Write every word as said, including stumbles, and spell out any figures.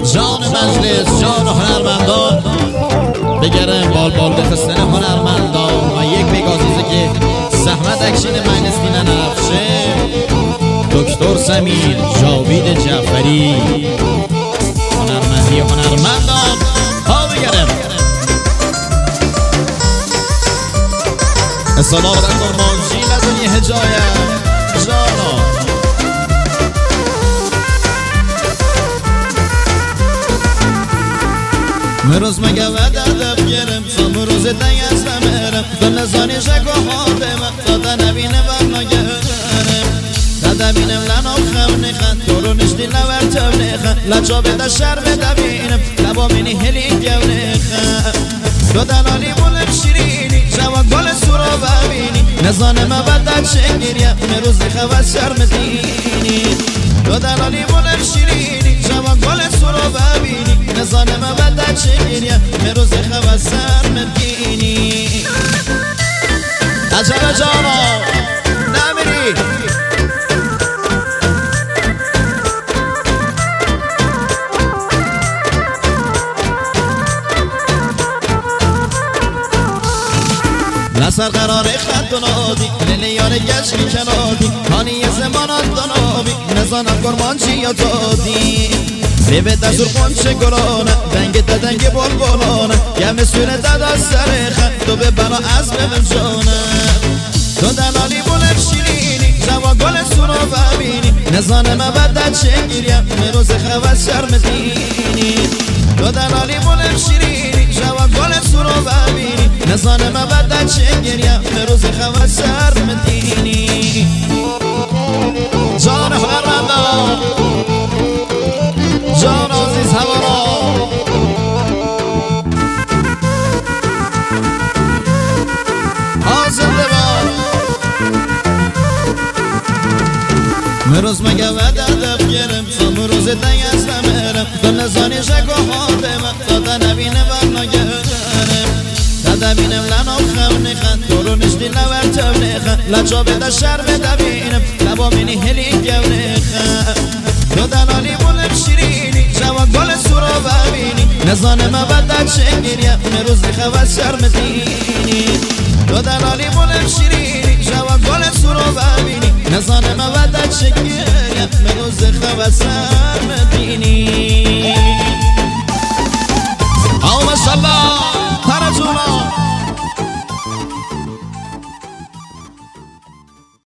جان مجلس، جان هنرمندان بگرم بال بال بخستن هنرمندان و یک بگازیزه که زحمت اکشین مجلس دینه نفشه دکتر سمیر جاوید جعفری هنرمندی هنرمندان ها بگرم السلام علیکم مانجی لازمی هجایه جانا مروز مگه و دردب گرم سامروز دنگ از نمیرم تو نزانی شک و حادم داده نبینه و نگرم داده بینم لنام خم نخند تو رو نشتی لور تو نخند لچا بده شر بده بینم لبا منی هلی گو نخند تو دلالی بولم شیرینی جوان گل سورا ببینی نزانه ما بدد شنگیریم مروز خواه شرم دینی تو دلالی بولم شیرینی جوان گل سورا ببینی نزانه ما بدد شنگیریم مروز خواه شرم دینی عجب جانا نمیری نصر قرار خط و نادی لیلیار گشتی کنادی کانی زمانات دنابی نزانم گرمانچی یا دادی لیبه دزور قنچه گرانه دنگ دنگ بول بولانه یه مسئول دادا سر خط تو به بنا از بمن جانه تو دلالی بولم شیرینی جوان گل سونا ببینی نزانم بدد شنگیریم مروز خواه شرم دینی تو دلالی بولم شیرینی جوان گل سونا ببینی نزانم بدد شنگیریم مروز خواه شرم دینی جان هنرمندان جان عزیز هوارا آزنده با مروز مگه و دردب گرم سامروز دنگ از نمیرم تو نزانی شک و حادم داده نبینه و نگرم داده بینم لنام خم نخند تو رو نشتی لور تو نخند لچا بده شر بده بینم لبا منی هلی گو نخند تو دلالی بولم شیرینی جوان گل سورا ببینی نزانه ما بدد شنگیریم مروز خواه شرم دینی تو دلالی بولم شیرینی جوان گل سورا ببینی نزانه ما بدد شنگیریم مروز خواه شرم دینی آو ماشالله